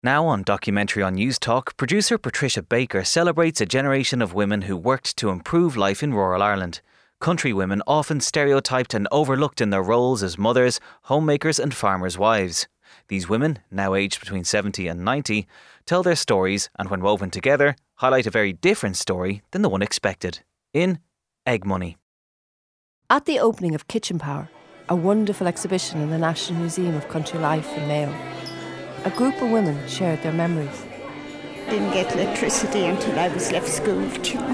Now on Documentary on News Talk, producer Patricia Baker celebrates a generation of women who worked to improve life in rural Ireland. Country women often stereotyped and overlooked in their roles as mothers, homemakers and farmers' wives. These women, now aged between 70 and 90, tell their stories and when woven together, highlight a very different story than the one expected. In Egg Money. At the opening of Kitchen Power, a wonderful exhibition in the National Museum of Country Life in Mayo, a group of women shared their memories. Didn't get electricity until I was left school,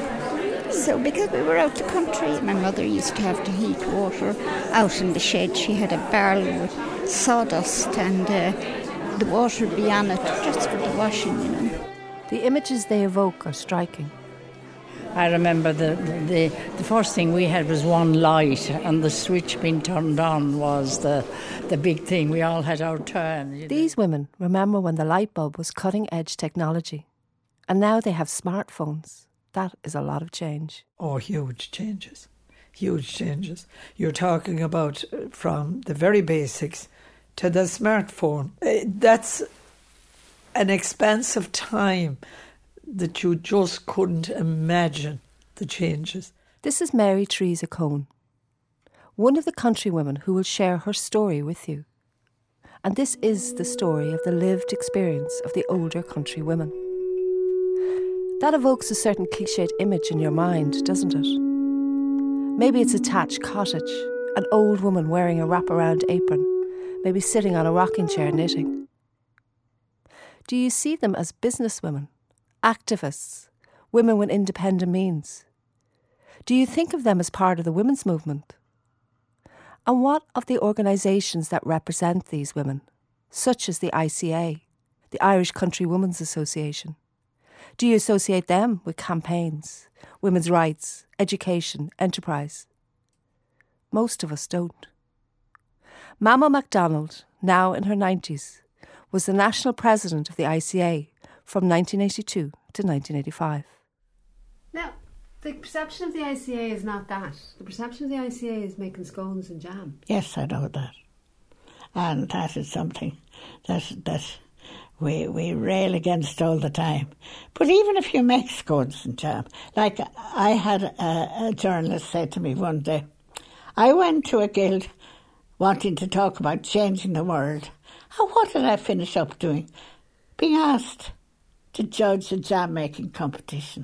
So because we were out the country, my mother used to have to heat water out in the shed. She had a barrel with sawdust and the water would be on it just for the washing, The images they evoke are striking. I remember the first thing we had was one light, and the switch being turned on was the big thing. We all had our turn. These women remember when the light bulb was cutting-edge technology, and now they have smartphones. That is a lot of change. Oh, huge changes. Huge changes. You're talking about from the very basics to the smartphone. That's an expansive time that you just couldn't imagine the changes. This is Mary Teresa Cohn, one of the country women who will share her story with you. And this is the story of the lived experience of the older country women. That evokes a certain cliched image in your mind, doesn't it? Maybe it's a thatched cottage, an old woman wearing a wraparound apron, maybe sitting on a rocking chair knitting. Do you see them as businesswomen? Activists, women with independent means? Do you think of them as part of the women's movement? And what of the organisations that represent these women, such as the ICA, the Irish Country Women's Association? Do you associate them with campaigns, women's rights, education, enterprise? Most of us don't. Mama MacDonald, now in her 90s, was the national president of the ICA from 1982 to 1985. Now, the perception of the ICA is not that. The perception of the ICA is making scones and jam. Yes, I know that. And that is something that we rail against all the time. But even if you make scones and jam, like I had a journalist say to me one day, I went to a guild wanting to talk about changing the world. And what did I finish up doing? Being asked to judge a jam-making competition.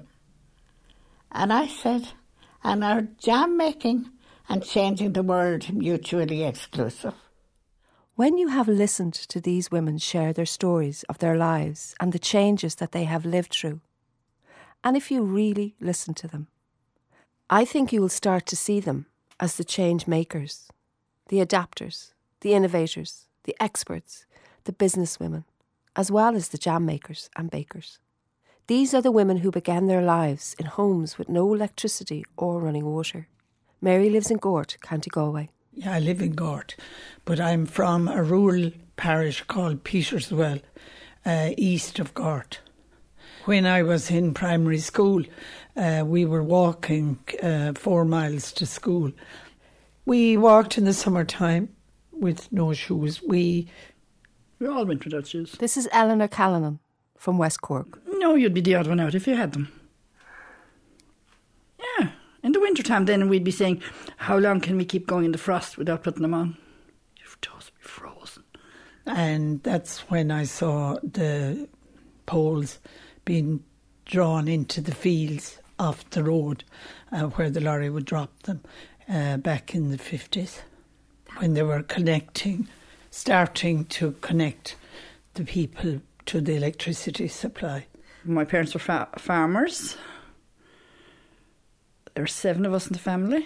And I said, and are jam-making and changing the world mutually exclusive? When you have listened to these women share their stories of their lives and the changes that they have lived through, and if you really listen to them, I think you will start to see them as the change makers, the adapters, the innovators, the experts, the businesswomen, as well as the jam makers and bakers. These are the women who began their lives in homes with no electricity or running water. Mary lives in Gort, County Galway. Yeah, I live in Gort, but I'm from a rural parish called Peterswell, east of Gort. When I was in primary school, we were walking 4 miles to school. We walked in the summertime with no shoes. We all went without shoes. This is Eleanor Callanan from West Cork. No, you'd be the odd one out if you had them. Yeah, in the wintertime then we'd be saying, how long can we keep going in the frost without putting them on? Your toes would be frozen. And that's when I saw the poles being drawn into the fields off the road where the lorry would drop them back in the 50s, when they were starting to connect the people to the electricity supply. My parents were farmers. There were 7 of us in the family.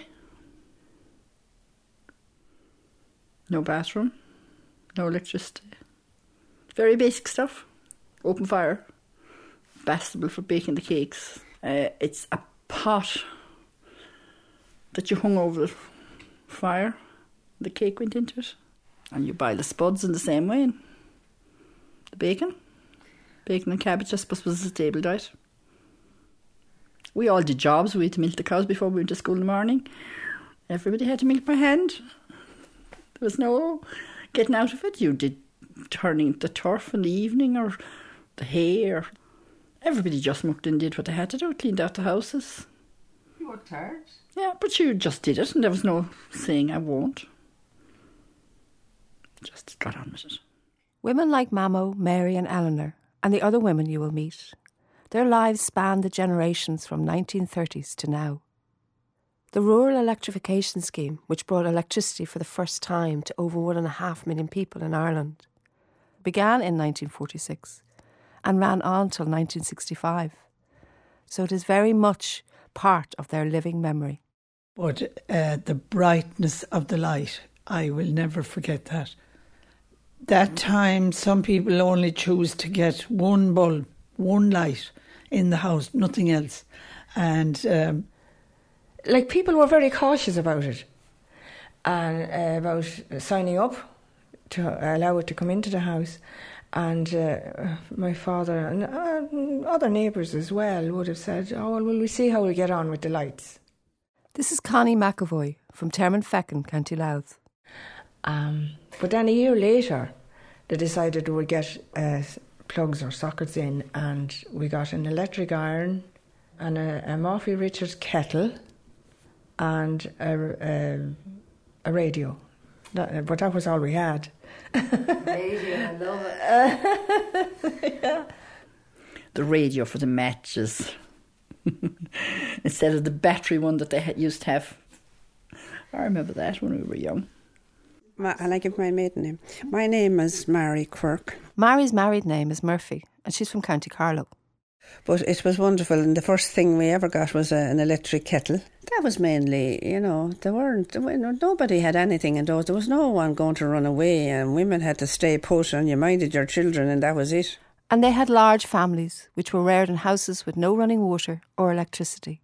No bathroom, no electricity. Very basic stuff. Open fire. Bastable for baking the cakes. It's a pot that you hung over the fire. The cake went into it. And you boil the spuds in the same way. And the bacon. Bacon and cabbage, I suppose, was the table diet. We all did jobs. We had to milk the cows before we went to school in the morning. Everybody had to milk by hand. There was no getting out of it. You did turning the turf in the evening or the hair. Everybody just mucked in, did what they had to do, cleaned out the houses. You worked hard. Yeah, but you just did it, and there was no saying I won't. Just got on with it. Women like Mamo, Mary and Eleanor, and the other women you will meet, their lives span the generations from 1930s to now. The Rural Electrification Scheme, which brought electricity for the first time to over 1.5 million people in Ireland, began in 1946 and ran on till 1965. So it is very much part of their living memory. But the brightness of the light, I will never forget that. That time, some people only choose to get one bulb, one light in the house, nothing else. And people were very cautious about it and about signing up to allow it to come into the house. And my father and other neighbours as well would have said, oh, well, we'll see how we get on with the lights. This is Connie McAvoy from Termonfeckin, County Louth. But then a year later, they decided they would get plugs or sockets in, and we got an electric iron and a Murphy Richards kettle and a radio. But that was all we had. Radio, I love it. Yeah. The radio for the matches instead of the battery one that they used to have. I remember that when we were young. And I give my maiden name. My name is Mary Quirk. Mary's married name is Murphy, and she's from County Carlow. But it was wonderful, and the first thing we ever got was an electric kettle. That was mainly, nobody had anything in those. There was no one going to run away, and women had to stay put, and you minded your children, and that was it. And they had large families, which were reared in houses with no running water or electricity.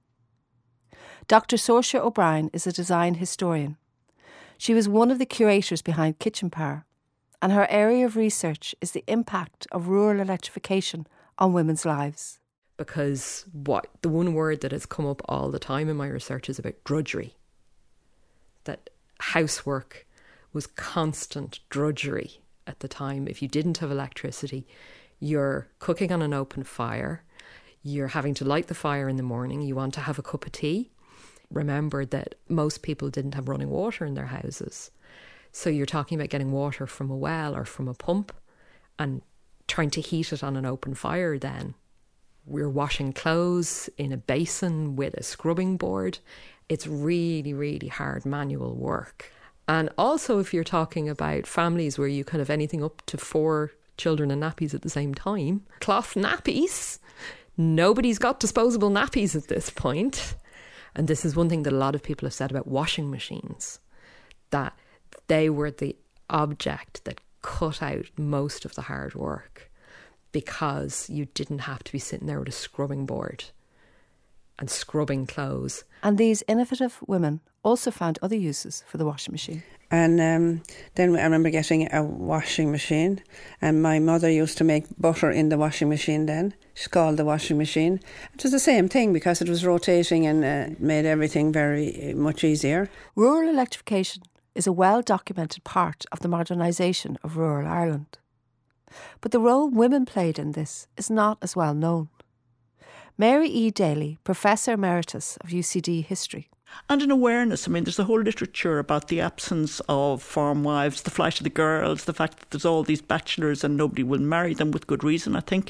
Dr. Saoirse O'Brien is a design historian. She was one of the curators behind Kitchen Power, and her area of research is the impact of rural electrification on women's lives. Because the one word that has come up all the time in my research is about drudgery. That housework was constant drudgery at the time. If you didn't have electricity, you're cooking on an open fire, you're having to light the fire in the morning, you want to have a cup of tea. Remember that most people didn't have running water in their houses. So you're talking about getting water from a well or from a pump and trying to heat it on an open fire then. We're washing clothes in a basin with a scrubbing board. It's really, really hard manual work. And also if you're talking about families where you can have anything up to 4 children and nappies at the same time, cloth nappies, nobody's got disposable nappies at this point. And this is one thing that a lot of people have said about washing machines, that they were the object that cut out most of the hard work because you didn't have to be sitting there with a scrubbing board and scrubbing clothes. And these innovative women also found other uses for the washing machine. And then I remember getting a washing machine, and my mother used to make butter in the washing machine then. She called the washing machine. It was the same thing because it was rotating and made everything very much easier. Rural electrification is a well-documented part of the modernisation of rural Ireland. But the role women played in this is not as well known. Mary E. Daly, Professor Emeritus of UCD History. And an awareness. I mean, there's a whole literature about the absence of farm wives, the flight of the girls, the fact that there's all these bachelors and nobody will marry them with good reason, I think.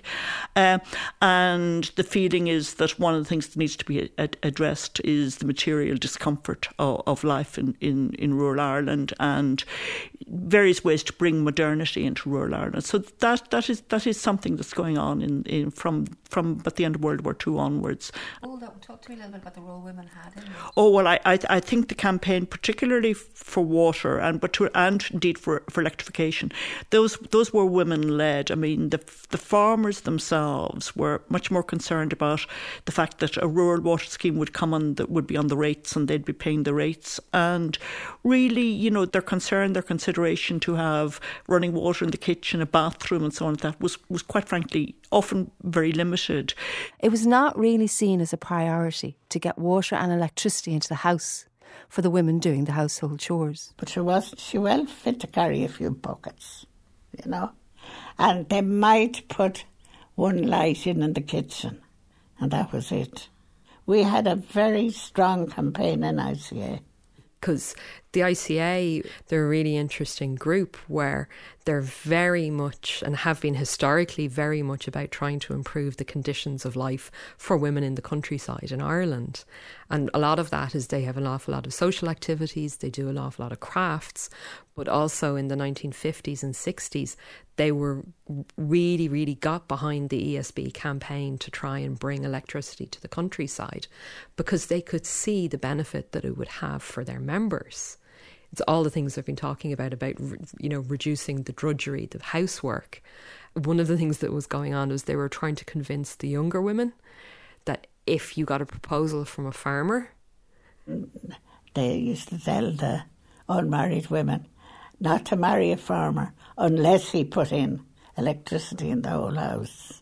And the feeling is that one of the things that needs to be addressed is the material discomfort of life in rural Ireland and various ways to bring modernity into rural Ireland. So that is something that's going on from at the end of World War II onwards. Talk to me a little bit about the role women had in it. Oh, well, I think the campaign, particularly for water and indeed for electrification, those were women-led. I mean, the farmers themselves were much more concerned about the fact that a rural water scheme would would be on the rates and they'd be paying the rates. And really, their consideration to have running water in the kitchen, a bathroom and so on, that was quite frankly often very limited. It was not really seen as a priority to get water and electricity into the house for the women doing the household chores. But she well fit to carry a few buckets, And they might put one light in the kitchen, and that was it. We had a very strong campaign in ICA. Because the ICA, they're a really interesting group where they're very much, and have been historically very much, about trying to improve the conditions of life for women in the countryside in Ireland. And a lot of that is they have an awful lot of social activities, they do an awful lot of crafts, but also in the 1950s and 60s, they were really, really got behind the ESB campaign to try and bring electricity to the countryside because they could see the benefit that it would have for their members. It's all the things I've been talking about, reducing the drudgery, the housework. One of the things that was going on was they were trying to convince the younger women that if you got a proposal from a farmer... They used to tell the unmarried women not to marry a farmer unless he put in electricity in the whole house.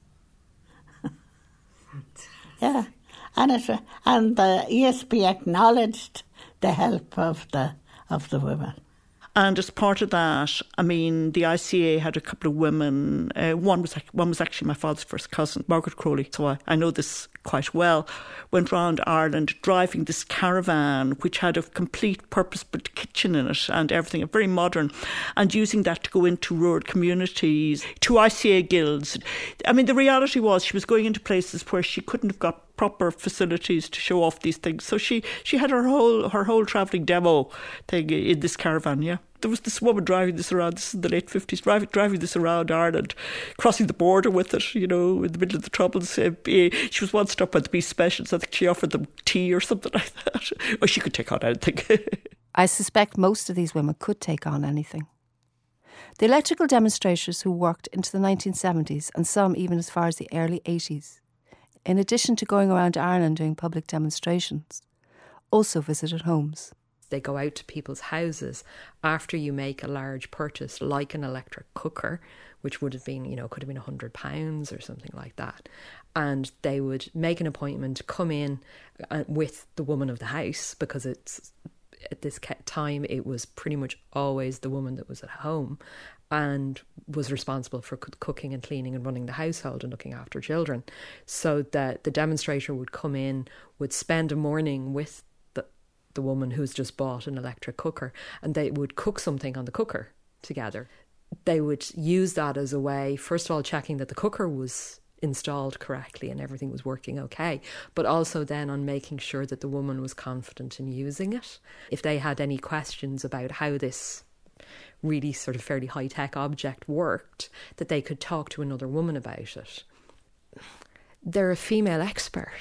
Yeah, and the ESB acknowledged the help of the women. And as part of that, I mean, the ICA had a couple of women. One was actually my father's first cousin, Margaret Crowley. So I know this quite well. Went round Ireland driving this caravan, which had a complete purpose-built kitchen in it and everything, very modern, and using that to go into rural communities, to ICA guilds. I mean, the reality was she was going into places where she couldn't have got proper facilities to show off these things. So she had her whole travelling demo thing in this caravan, yeah. There was this woman driving this around, this is in the late 50s, driving this around Ireland, crossing the border with it, in the middle of the Troubles. She was once stopped by the Beast Specials. I think she offered them tea or something like that. Or she could take on anything. I suspect most of these women could take on anything. The electrical demonstrators who worked into the 1970s and some even as far as the early 80s, in addition to going around Ireland doing public demonstrations, also visited homes. They go out to people's houses after you make a large purchase, like an electric cooker, which would have been, could have been £100 or something like that. And they would make an appointment, come in with the woman of the house, because at this time it was pretty much always the woman that was at home and was responsible for cooking and cleaning and running the household and looking after children. So that the demonstrator would come in, would spend a morning with the woman who's just bought an electric cooker, and they would cook something on the cooker together. They would use that as a way, first of all, checking that the cooker was installed correctly and everything was working okay, but also then on making sure that the woman was confident in using it. If they had any questions about how this really sort of fairly high-tech object worked, that they could talk to another woman about it. They're a female expert.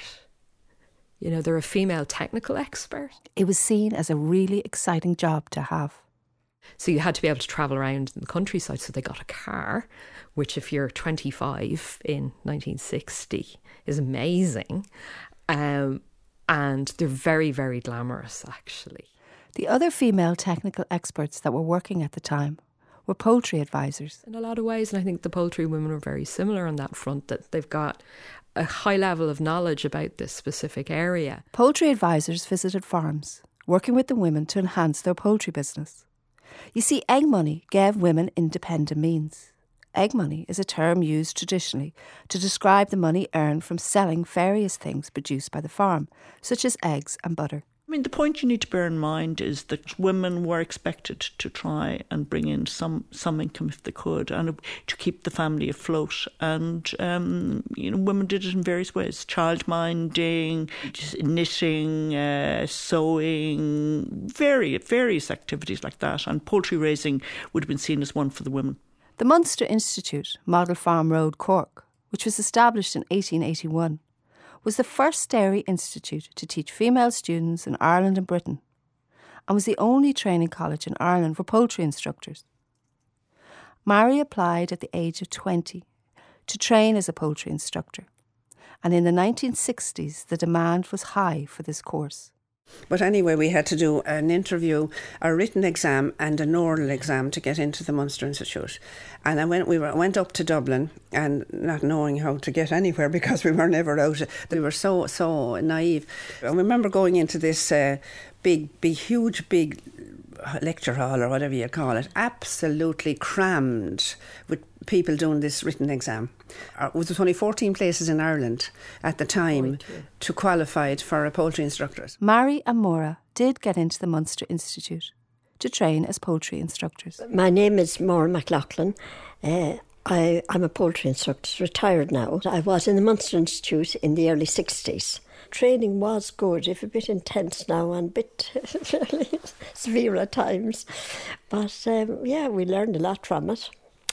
They're a female technical expert. It was seen as a really exciting job to have. So you had to be able to travel around in the countryside. So they got a car, which if you're 25 in 1960 is amazing. And they're very, very glamorous, actually. The other female technical experts that were working at the time were poultry advisors. In a lot of ways, and I think the poultry women are very similar on that front, that they've got a high level of knowledge about this specific area. Poultry advisors visited farms, working with the women to enhance their poultry business. You see, egg money gave women independent means. Egg money is a term used traditionally to describe the money earned from selling various things produced by the farm, such as eggs and butter. I mean, the point you need to bear in mind is that women were expected to try and bring in some income if they could, and to keep the family afloat. And women did it in various ways: childminding, knitting, sewing, various activities like that. And poultry raising would have been seen as one for the women. The Munster Institute, Model Farm Road, Cork, which was established in 1881, was the first dairy institute to teach female students in Ireland and Britain, and was the only training college in Ireland for poultry instructors. Mary applied at the age of 20 to train as a poultry instructor, and in the 1960s the demand was high for this course. But anyway, we had to do an interview, a written exam and an oral exam to get into the Munster Institute. And we went up to Dublin, and not knowing how to get anywhere because we were never out. We were so naive. I remember going into this huge lecture hall or whatever you call it, absolutely crammed with people doing this written exam. There was only 14 places in Ireland at the time to qualify for a poultry instructors. Mary and Maura did get into the Munster Institute to train as poultry instructors. My name is Maura McLaughlin. I'm a poultry instructor, retired now. I was in the Munster Institute in the early 60s. Training was good, if a bit intense now and a bit severe at times. But we learned a lot from it.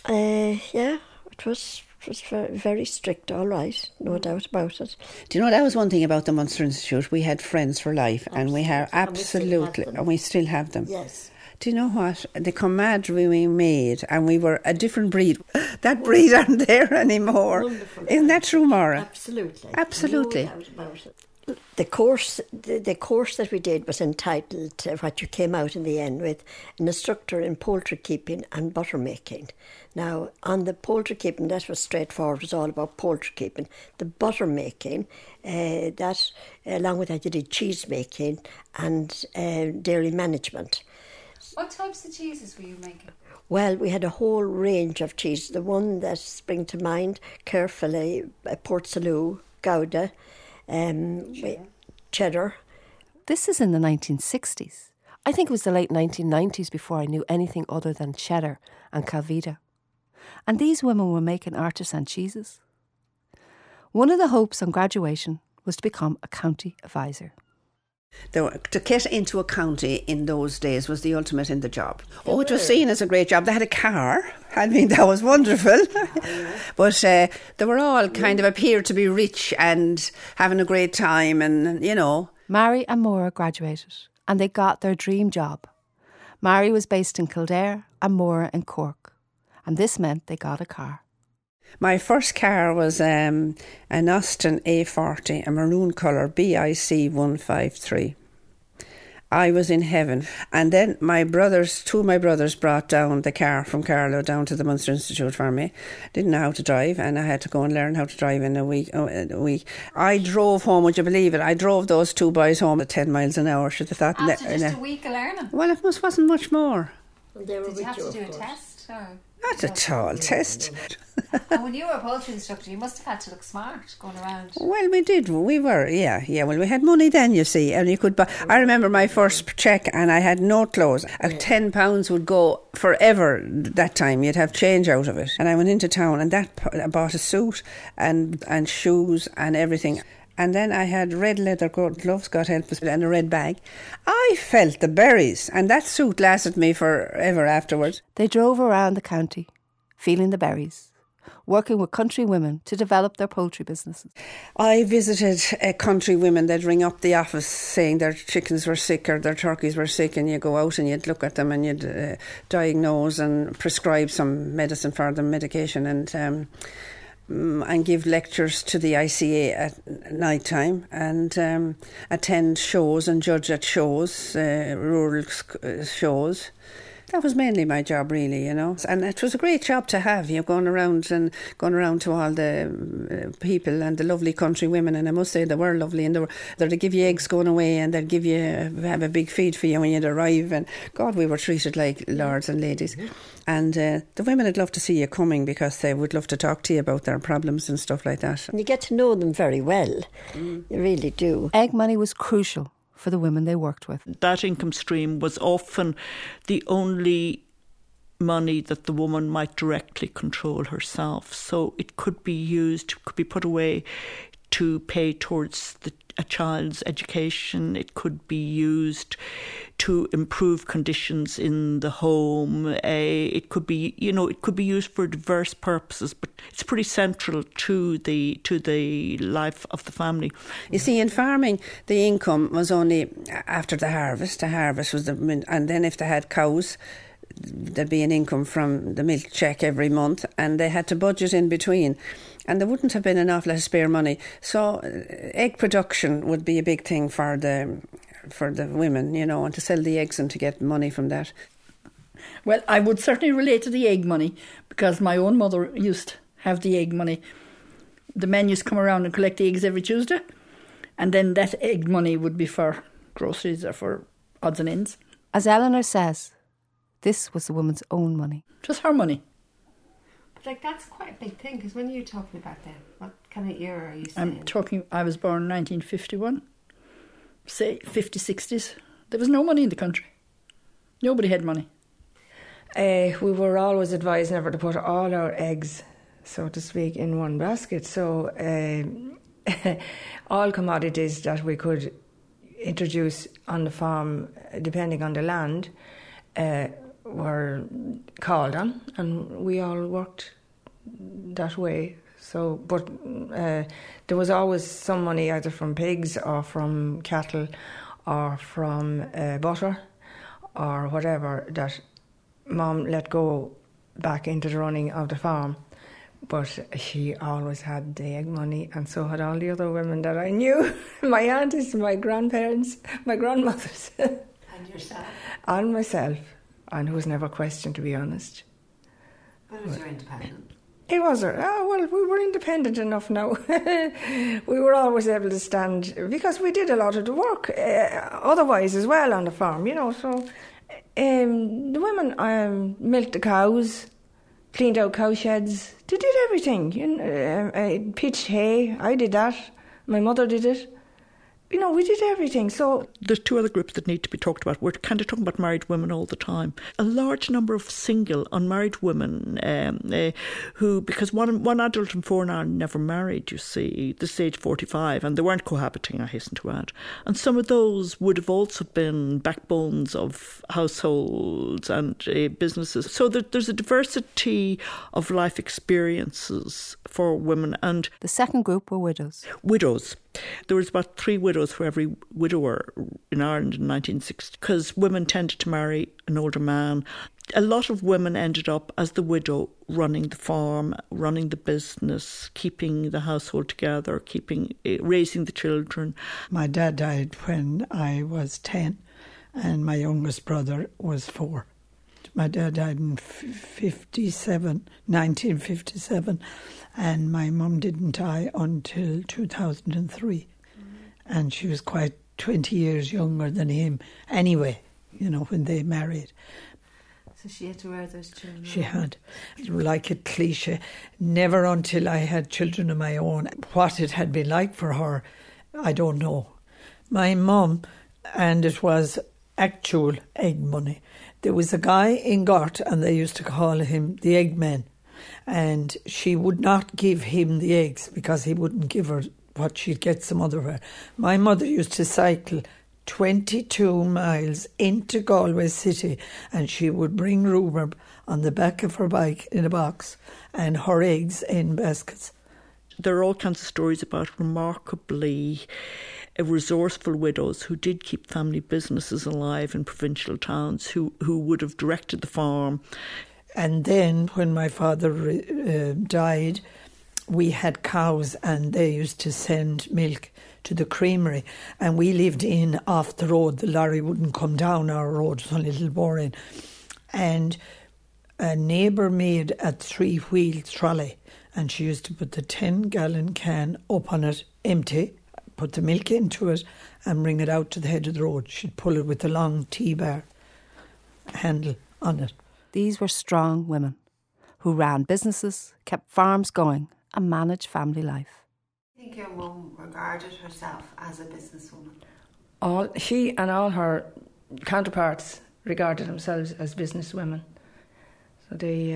It was very, very strict, all right, no doubt about it. Do you know, that was one thing about the Munster Institute. We had friends for life, and we have absolutely, and we still have them. Yes. Do you know what? The camaraderie we made, and we were a different breed. That breed aren't there anymore. Wonderful. Isn't that true, Maura? Absolutely. Absolutely. No doubt about it. The course that we did was entitled, what you came out in the end with, an instructor in poultry keeping and butter making. Now, on the poultry keeping, that was straightforward. It was all about poultry keeping. The butter making, that along with that you did cheese making and dairy management. What types of cheeses were you making? Well, we had a whole range of cheese. The one that springs to mind, carefully, Port Salut, Gouda, cheddar. This is in the 1960s. I think it was the late 1990s before I knew anything other than cheddar and Calvita. And these women were making artisan cheeses. One of the hopes on graduation was to become a county advisor. To get into a county in those days was the ultimate in the job. Oh, it was seen as a great job. They had a car. I mean, that was wonderful. But they were all kind of appeared to be rich and having a great time and, you know. Mary and Maura graduated and they got their dream job. Mary was based in Kildare and Maura in Cork. And this meant they got a car. My first car was an Austin A40, a maroon colour, BIC 153. I was in heaven. And then two of my brothers brought down the car from Carlow down to the Munster Institute for me. Didn't know how to drive, and I had to go and learn how to drive in a week. I drove home, would you believe it? I drove those two boys home at 10 miles an hour. Should have thought. After just a week of learning? Well, it wasn't much more. Did you have to do a test? Or? Not a tall test. And when you were a poultry instructor, you must have had to look smart going around. Well, we did. We were, yeah. Well, we had money then, you see, and you could buy. I remember my first cheque, and I had no clothes. £10 would go forever that time. You'd have change out of it. And I went into town, and I bought a suit and shoes and everything. And then I had red leather gloves, God help us, and a red bag. I felt the berries, and that suit lasted me forever afterwards. They drove around the county, feeling the berries, working with country women to develop their poultry businesses. I visited country women. They'd ring up the office saying their chickens were sick or their turkeys were sick, and you go out and you'd look at them and you'd diagnose and prescribe some medicine for them, medication, and give lectures to the ICA at night time and attend shows and judge at shows, rural shows. That was mainly my job, really, you know. And it was a great job to have, you know, going around to all the people and the lovely country women. And I must say they were lovely, and they'd give you eggs going away, and they'd have a big feed for you when you'd arrive. And God, we were treated like lords and ladies. And the women would love to see you coming because they would love to talk to you about their problems and stuff like that. And you get to know them very well. You really do. Egg money was crucial for the women they worked with. That income stream was often the only money that the woman might directly control herself. So it could be put away to pay towards a child's education. It could be used to improve conditions in the home. It could be used for diverse purposes, but it's pretty central to the life of the family. You see, in farming, the income was only after the harvest. The harvest was and then if they had cows, there'd be an income from the milk check every month, and they had to budget in between. And there wouldn't have been an awful lot of spare money. So egg production would be a big thing for the women, you know, and to sell the eggs and to get money from that. Well, I would certainly relate to the egg money because my own mother used to have the egg money. The men used to come around and collect the eggs every Tuesday, and then that egg money would be for groceries or for odds and ends. As Eleanor says, this was the woman's own money. Just her money. But like, that's quite a big thing, because when you're talking about them, what kind of era are you saying? I was born in 1951. Say 50s, 60s. There was no money in the country. Nobody had money. We were always advised never to put all our eggs, so to speak, in one basket. So all commodities that we could introduce on the farm, depending on the land, were called on, and we all worked that way. So, but there was always some money either from pigs or from cattle or from butter or whatever that Mum let go back into the running of the farm. But she always had the egg money, and so had all the other women that I knew. My aunties, my grandparents, my grandmothers. And yourself? And myself. And it was never questioned, to be honest. But was you independent? It was. Well, we were independent enough now. We were always able to stand, because we did a lot of the work, otherwise as well on the farm, you know. So the women milked the cows, cleaned out cow sheds. They did everything. You know, pitched hay. I did that. My mother did it. You know, we did everything. So there's two other groups that need to be talked about. We're kind of talking about married women all the time. A large number of single, unmarried women who, because one adult in 4 now never married, you see, this age 45, and they weren't cohabiting, I hasten to add. And some of those would have also been backbones of households and businesses. So there's a diversity of life experiences for women. And the second group were widows. Widows. There was about 3 widows for every widower in Ireland in 1960, because women tended to marry an older man. A lot of women ended up as the widow, running the farm, running the business, keeping the household together, raising the children. My dad died when I was 10 and my youngest brother was 4. My dad died in 1957, and my mum didn't die until 2003. And she was quite 20 years younger than him anyway, you know, when they married. So she had to wear those children? She had. Like a cliche, never until I had children of my own. What it had been like for her, I don't know. My mum, and it was actual egg money. There was a guy in Gort, and they used to call him the Eggman, and she would not give him the eggs because he wouldn't give her what she'd get some otherwhere. My mother used to cycle 22 miles into Galway City, and she would bring rhubarb on the back of her bike in a box and her eggs in baskets. There are all kinds of stories about remarkably resourceful widows who did keep family businesses alive in provincial towns, who would have directed the farm. And then when my father died, we had cows, and they used to send milk to the creamery, and we lived in off the road. The lorry wouldn't come down our road, it was only a little boring. And a neighbour made a 3-wheel trolley, and she used to put the 10-gallon can up on it, empty, put the milk into it and bring it out to the head of the road. She'd pull it with a long T-bar handle on it. These were strong women who ran businesses, kept farms going and managed family life. I think your mum regarded herself as a businesswoman. She and all her counterparts regarded themselves as businesswomen. So they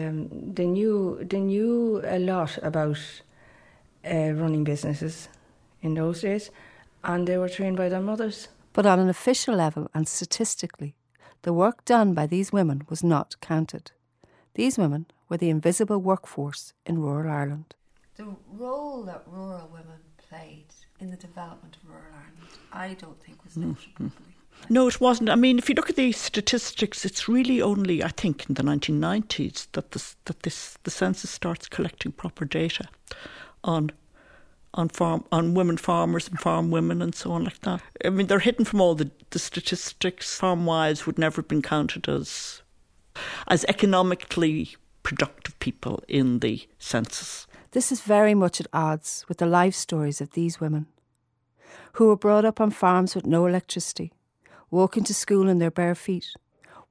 knew a lot about running businesses in those days, and they were trained by their mothers. But on an official level and statistically, the work done by these women was not counted. These women were the invisible workforce in rural Ireland. The role that rural women played in the development of rural Ireland, I don't think was noted properly. No, it wasn't. I mean, if you look at the statistics, it's really only, I think, in the 1990s that the census starts collecting proper data on women farmers and farm women and so on like that. I mean, they're hidden from all the statistics. Farm wives would never have been counted as economically productive people in the census. This is very much at odds with the life stories of these women, who were brought up on farms with no electricity, walking to school in their bare feet,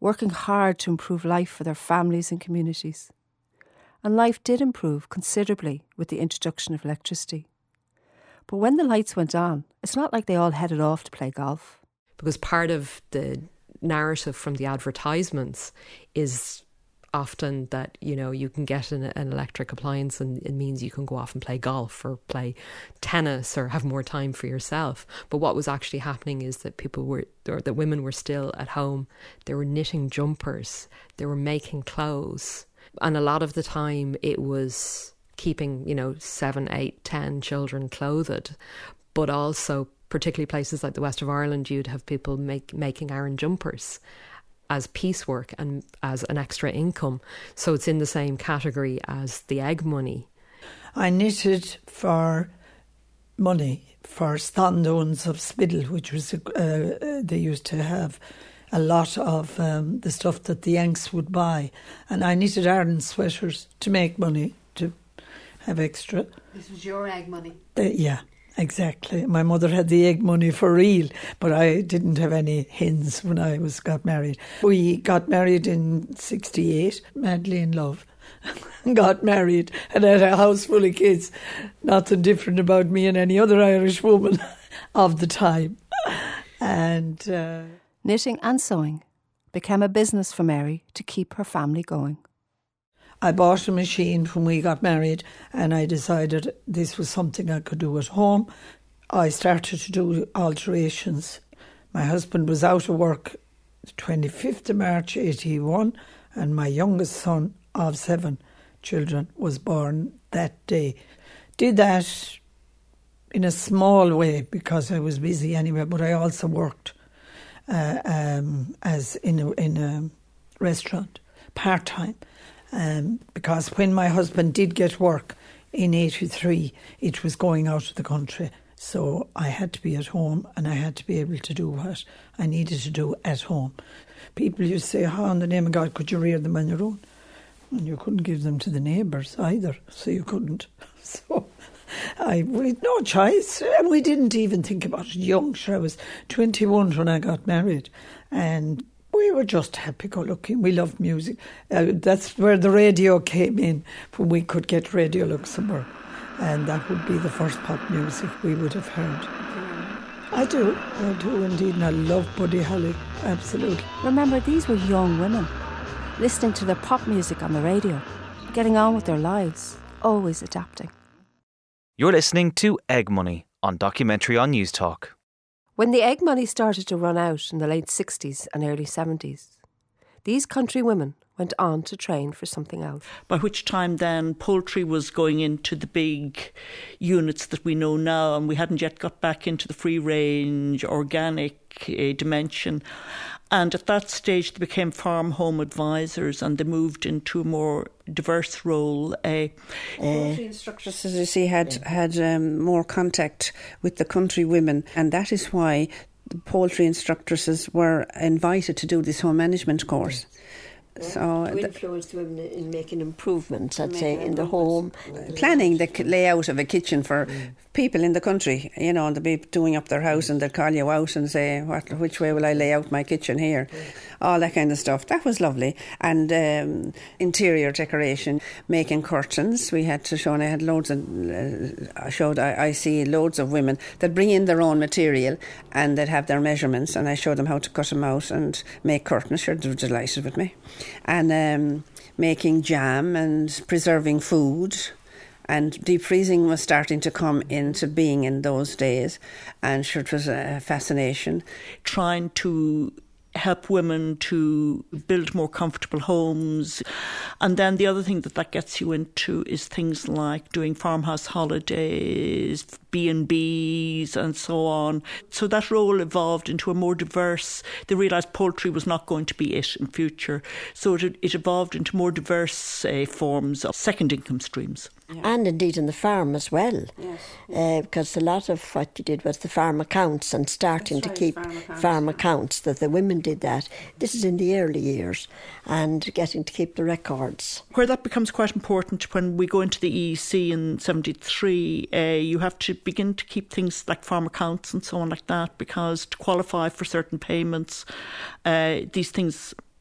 working hard to improve life for their families and communities. And life did improve considerably with the introduction of electricity. But when the lights went on, it's not like they all headed off to play golf. Because part of the narrative from the advertisements is often that, you know, you can get an electric appliance and it means you can go off and play golf or play tennis or have more time for yourself. But what was actually happening is that that women were still at home. They were knitting jumpers. They were making clothes. And a lot of the time it was keeping, 7, 8, 10 children clothed, but also particularly places like the west of Ireland, you'd have people making iron jumpers as piecework and as an extra income. So it's in the same category as the egg money. I knitted for money for standones of Spiddle, which was, they used to have a lot of the stuff that the Yanks would buy. And I knitted iron sweaters to make money, to have extra. This was your egg money? Yeah. Exactly. My mother had the egg money for real, but I didn't have any hens when I got married. We got married in 68, madly in love. Got married and had a house full of kids. Nothing different about me and any other Irish woman of the time. And knitting and sewing became a business for Mary to keep her family going. I bought a machine when we got married and I decided this was something I could do at home. I started to do alterations. My husband was out of work the 25th of March 81 and my youngest son of 7 children was born that day. Did that in a small way because I was busy anyway, but I also worked as in a restaurant part-time. Because when my husband did get work in 83, it was going out of the country. So I had to be at home and I had to be able to do what I needed to do at home. People used to say, how in the name of God could you rear them on your own? And you couldn't give them to the neighbours either, so you couldn't. So we had no choice. And we didn't even think about it young. Sure, I was 21 when I got married. And we were just happy-go-lucky. We loved music. That's where the radio came in, when we could get Radio Luxembourg. And that would be the first pop music we would have heard. I do indeed. And I love Buddy Holly, absolutely. Remember, these were young women, listening to their pop music on the radio, getting on with their lives, always adapting. You're listening to Egg Money on Documentary on News Talk. When the egg money started to run out in the late 60s and early 70s, these country women went on to train for something else. By which time then poultry was going into the big units that we know now, and we hadn't yet got back into the free range organic dimension. And at that stage they became farm home advisors and they moved into a more diverse role. Poultry instructors, as you see, had more contact with the country women, and that is why the poultry instructors were invited to do this home management course. So to influence the women in making improvements, I'd say, in the home. Planning the layout of a kitchen for people in the country, and they'll be doing up their house and they'll call you out and say, which way will I lay out my kitchen here? All that kind of stuff. That was lovely. And interior decoration, making curtains. We had to show, and I had loads of, I see loads of women that bring in their own material and that have their measurements, and I show them how to cut them out and make curtains. Sure, they're delighted with me. And making jam and preserving food, and deep freezing was starting to come into being in those days, and sure, it was a fascination. Trying to help women to build more comfortable homes. And then the other thing that gets you into is things like doing farmhouse holidays, B&Bs and so on. So that role evolved into a more diverse, they realised poultry was not going to be it in future. So it evolved into more diverse forms of second income streams. Yeah. And indeed in the farm as well. Yes. Because a lot of what you did was the farm accounts and starting to keep farm accounts, that the women did that. This is in the early years, and getting to keep the records. Where that becomes quite important when we go into the EEC in 73, you have to begin to keep things like farm accounts and so on like that, because to qualify for certain payments, these things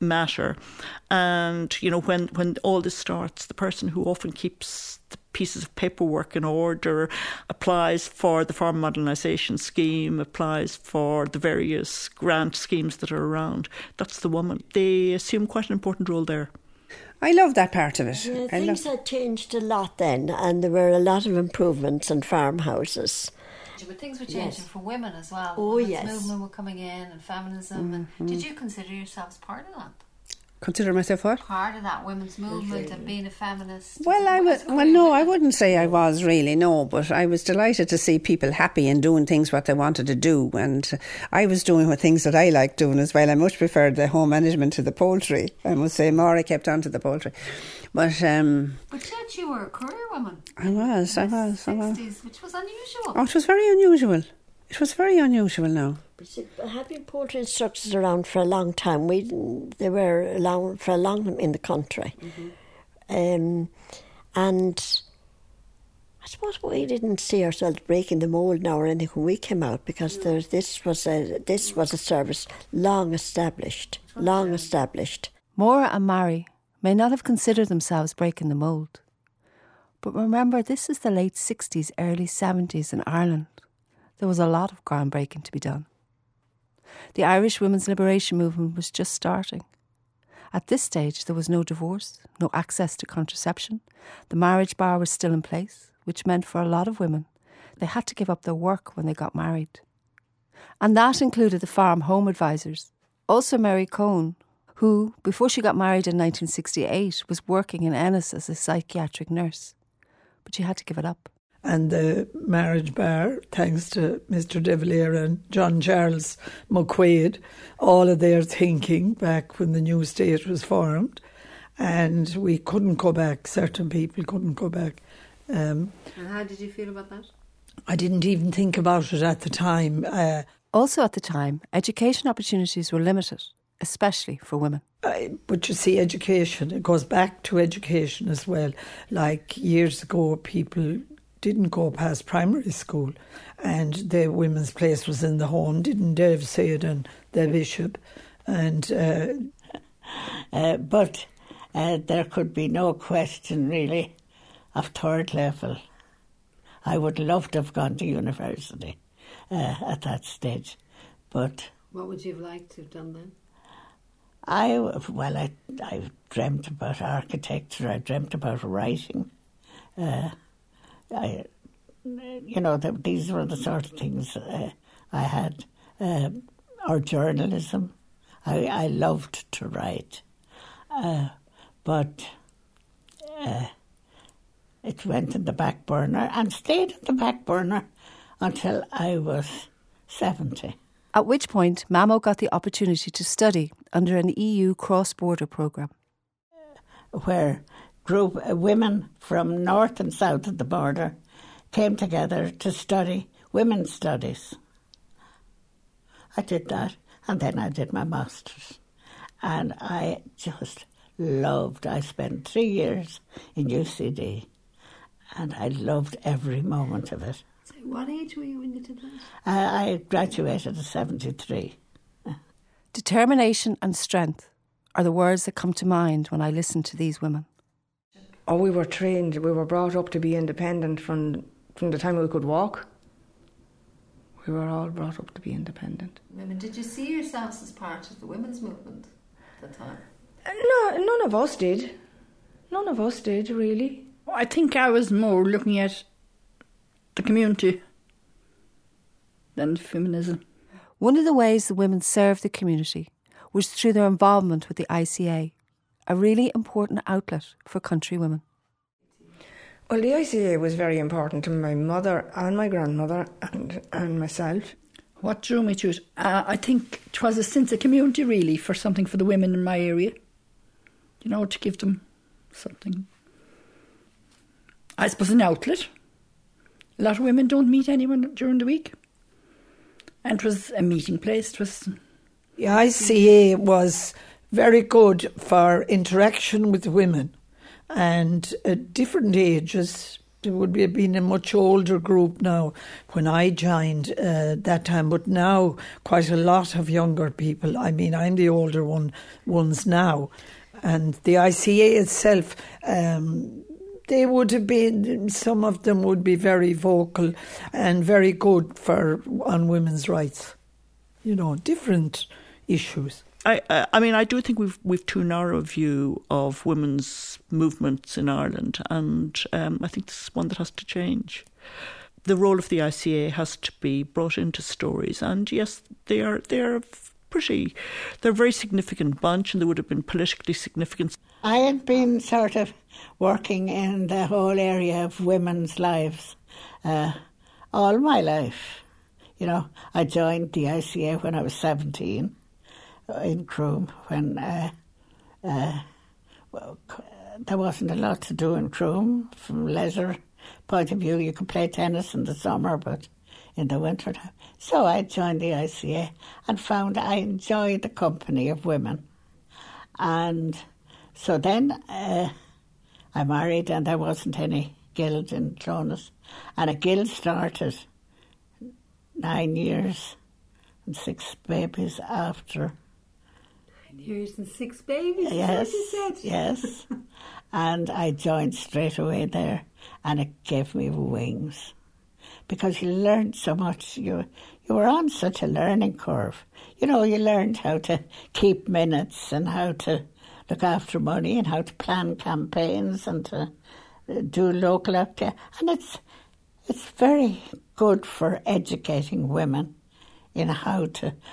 matter. And, you know, when all this starts, the person who often keeps the pieces of paperwork in order, applies for the farm modernisation scheme, applies for the various grant schemes that are around, that's the woman. They assume quite an important role there. I love that part of it. Yeah, things had changed a lot then, and there were a lot of improvements in farmhouses. But things were changing for women as well. Oh, Women's yes. movement were coming in, and feminism. And did you consider yourselves part of that? Consider myself what? Part of that women's movement and being a feminist? Well, I wouldn't say I was really, no, but I was delighted to see people happy and doing things what they wanted to do, and I was doing things that I liked doing as well. I much preferred the home management to the poultry. I must say, Maura kept on to the poultry. But yet you were a career woman. I was. 60s, which was unusual. Oh, it was very unusual. It was very unusual now. Having poultry instructors around for a long time, they were around for a long time in the country. And I suppose we didn't see ourselves breaking the mould now or anything when we came out, because this was a service long established. Maura and Mary may not have considered themselves breaking the mould. But remember, this is the late 60s, early 70s in Ireland. There was a lot of groundbreaking to be done. The Irish women's liberation movement was just starting. At this stage, there was no divorce, no access to contraception. The marriage bar was still in place, which meant for a lot of women, they had to give up their work when they got married. And that included the farm home advisors. Also Mary Cohn, who, before she got married in 1968, was working in Ennis as a psychiatric nurse. But she had to give it up. And the marriage bar, thanks to Mr. De Valera and John Charles McQuaid, all of their thinking back when the new state was formed. And we couldn't go back, certain people couldn't go back. And how did you feel about that? I didn't even think about it at the time. Also at the time, education opportunities were limited, especially for women. But you see, education, it goes back to education as well. Like years ago, people didn't go past primary school, and the women's place was in the home, didn't Dave say it, and the bishop. And but there could be no question really of third level. I would love to have gone to university at that stage, but what would you have liked to have done then? I dreamt about architecture. I dreamt about writing. These were the sort of things I had. Or journalism. I loved to write. But it went in the back burner and stayed in the back burner until I was 70. At which point, Mamo got the opportunity to study under an EU cross-border programme. Where women from north and south of the border came together to study women's studies. I did that, and then I did my master's. And I just loved, I spent 3 years in UCD, and I loved every moment of it. So what age were you when you did that? I graduated at 73. Determination and strength are the words that come to mind when I listen to these women. Oh, we were trained, we were brought up to be independent from the time we could walk. We were all brought up to be independent. Women, did you see yourselves as part of the women's movement at the time? No, none of us did. None of us did, really. I think I was more looking at the community than feminism. One of the ways the women served the community was through their involvement with the ICA, a really important outlet for country women. Well, the ICA was very important to my mother and my grandmother and myself. What drew me to it? I think it was a sense of community, really, for something for the women in my area. To give them something. I suppose an outlet. A lot of women don't meet anyone during the week. And it was a meeting place. The ICA was very good for interaction with women and at different ages, It would have been a much older group now when I joined that time, but now quite a lot of younger people. I mean, I'm the older ones now. And the ICA itself, they would have been, some of them would be very vocal and very good on women's rights. You know, different issues. I mean, I do think we've too narrow a view of women's movements in Ireland, and I think this is one that has to change. The role of the ICA has to be brought into stories, and yes, they're a very significant bunch, and they would have been politically significant. I had been sort of working in the whole area of women's lives all my life. You know, I joined the ICA when I was 17. In Croom, when there wasn't a lot to do in Croom from leisure point of view. You could play tennis in the summer, but in the winter time. So I joined the ICA and found I enjoyed the company of women. And so then I married, and there wasn't any guild in Clonus. And a guild started 9 years and 6 babies after. 9 years and 6 babies, yes, is that what you said? Yes. And I joined straight away there, and it gave me wings. Because you learned so much. You were on such a learning curve. You know, you learned how to keep minutes and how to look after money and how to plan campaigns and to do local activity. And it's very good for educating women in how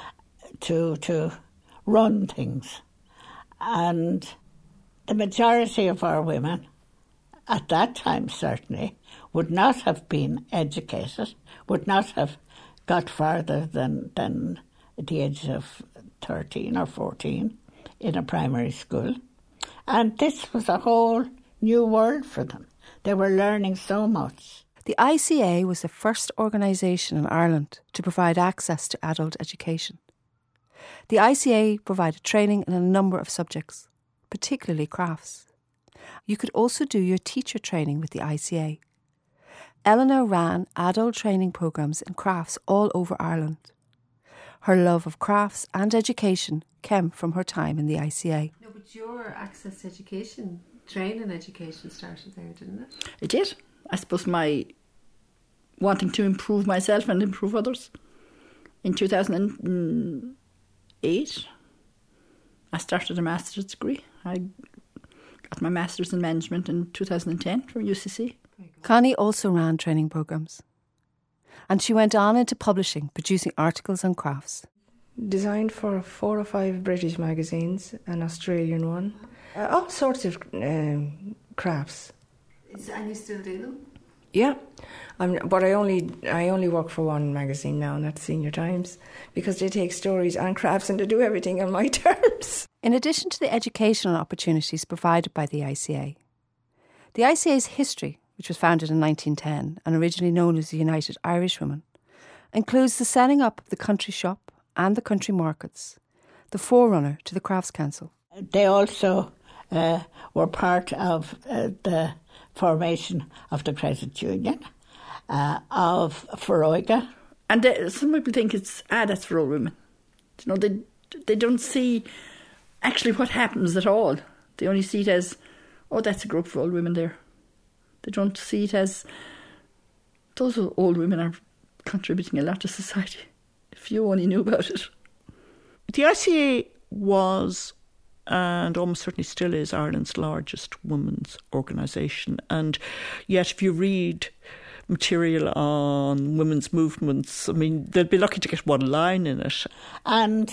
to run things. And the majority of our women, at that time certainly, would not have been educated, would not have got farther than the age of 13 or 14 in a primary school. And this was a whole new world for them. They were learning so much. The ICA was the first organisation in Ireland to provide access to adult education. The ICA provided training in a number of subjects, particularly crafts. You could also do your teacher training with the ICA. Eleanor ran adult training programmes in crafts all over Ireland. Her love of crafts and education came from her time in the ICA. No, but your access to education, training education started there, didn't it? It did. I suppose my wanting to improve myself and improve others. In 2008, I started a master's degree. I got my master's in management in 2010 from UCC. Connie also ran training programmes. And she went on into publishing, producing articles on crafts. Designed for 4 or 5 British magazines, an Australian one. All sorts of crafts. And you still do them? Yeah, but I only work for one magazine now, and that's Senior Times, because they take stories and crafts and they do everything on my terms. In addition to the educational opportunities provided by the ICA's history, which was founded in 1910 and originally known as the United Irish Women, includes the setting up of the country shop and the country markets, the forerunner to the Crafts Council. They also were part of the formation of the credit union, of Feroiga. And some people think that's for all women. You know, they don't see actually what happens at all. They only see it as, oh, that's a group for old women there. They don't see it as those old women are contributing a lot to society. If you only knew about it. The ICA was, and almost certainly still is, Ireland's largest women's organisation. And yet if you read material on women's movements, I mean, they'd be lucky to get one line in it. And,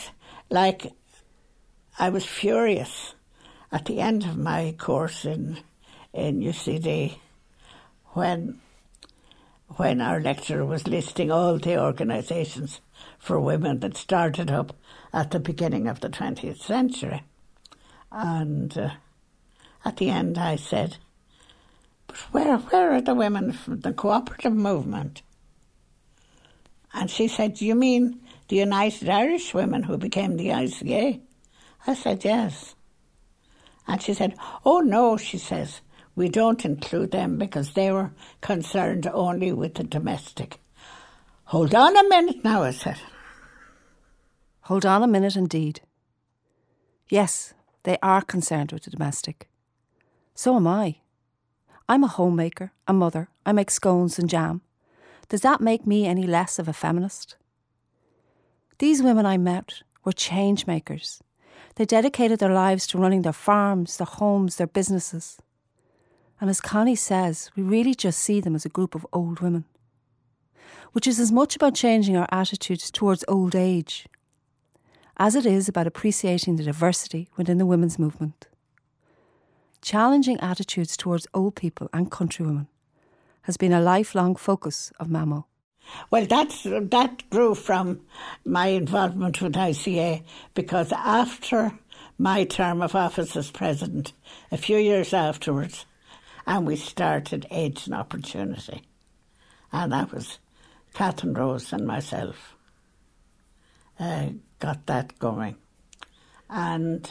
I was furious at the end of my course in UCD when our lecturer was listing all the organisations for women that started up at the beginning of the 20th century. And at the end I said, but where are the women from the cooperative movement? And she said, do you mean the United Irish Women who became the ICA? I said, yes. And she said, oh no, she says, We don't include them because they were concerned only with the domestic. Hold on a minute now, I said. Hold on a minute indeed. Yes, they are concerned with the domestic. So am I. I'm a homemaker, a mother. I make scones and jam. Does that make me any less of a feminist? These women I met were change makers. They dedicated their lives to running their farms, their homes, their businesses. And as Connie says, we really just see them as a group of old women, which is as much about changing our attitudes towards old age as it is about appreciating the diversity within the women's movement. Challenging attitudes towards old people and countrywomen has been a lifelong focus of MAMO. Well, that grew from my involvement with ICA, because after my term of office as president, a few years afterwards, and we started Age and Opportunity. And that was Catherine Rose and myself got that going. And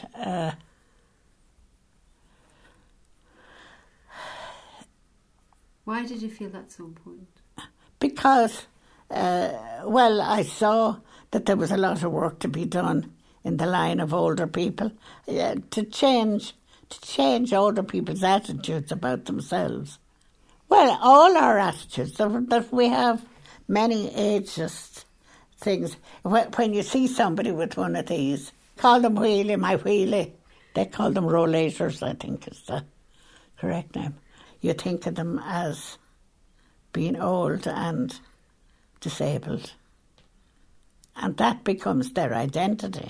why did you feel that's so important? Because, well, I saw that there was a lot of work to be done in the line of older people to change older people's attitudes about themselves. Well, all our attitudes, that we have many ageist things. When you see somebody with one of these, call them wheelie, my wheelie. They call them rollators, I think is the correct name. You think of them as being old and disabled. And that becomes their identity.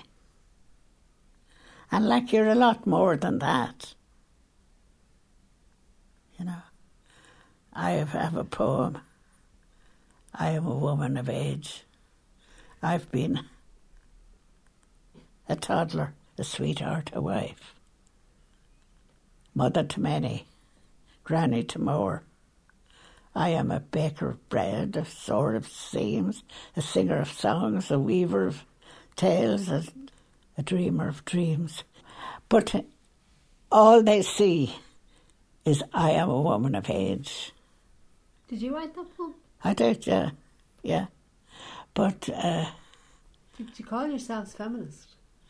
And like, you're a lot more than that. You know, I have a poem. I am a woman of age. I've been a toddler, a sweetheart, a wife, mother to many, granny to more. I am a baker of bread, a sewer of seams, a singer of songs, a weaver of tales, a dreamer of dreams. But all they see is I am a woman of age. Did you write that poem? I did, yeah. But did you call yourselves feminist?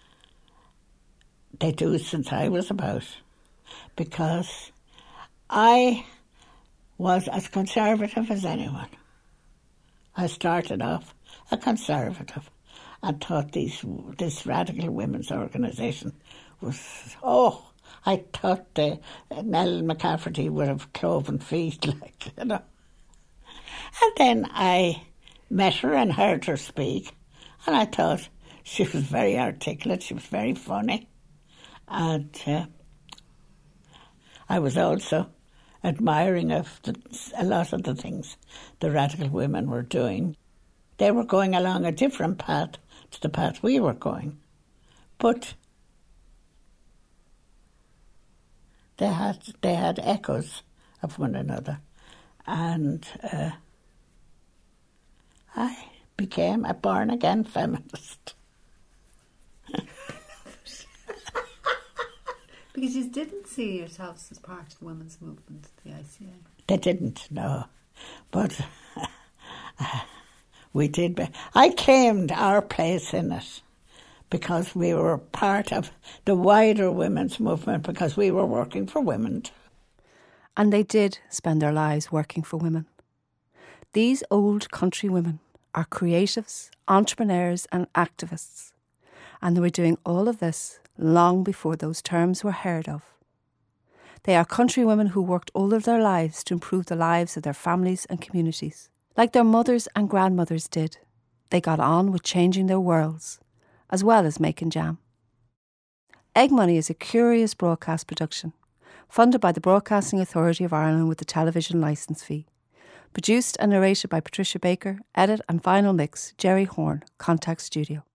They do since I was about, because I was as conservative as anyone. I started off a conservative and thought this radical women's organisation was, I thought Nell McCafferty would have cloven feet, like, you know. And then I met her and heard her speak, and I thought she was very articulate, she was very funny, and I was also admiring of a lot of the things the radical women were doing. They were going along a different path to the path we were going, but they had echoes of one another, and I became a born-again feminist. Because you didn't see yourselves as part of the women's movement, the ICA. They didn't, no. But we did. I claimed our place in it because we were part of the wider women's movement, because we were working for women. And they did spend their lives working for women. These old country women are creatives, entrepreneurs and activists. And they were doing all of this long before those terms were heard of. They are country women who worked all of their lives to improve the lives of their families and communities. Like their mothers and grandmothers did, they got on with changing their worlds, as well as making jam. Egg Money is a curious broadcast production, funded by the Broadcasting Authority of Ireland with the television licence fee. Produced and narrated by Patricia Baker, edit and final mix, Jerry Horn, Contact Studio.